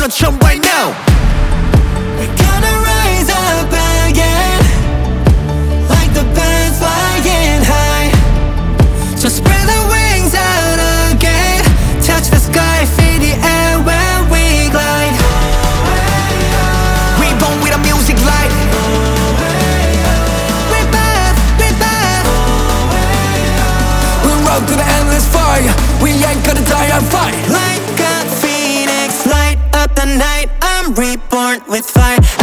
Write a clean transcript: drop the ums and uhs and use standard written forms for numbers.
것처럼 right now. We're gonna rise up again, like the birds flying high. So spread the wings out again, touch the sky, feel the air when we glide. We born with a music light. We're back, we're back. We'll run through the endless fire. We ain't gonna die on fight. Like a phoenix, light up the night. I'm reborn with fire.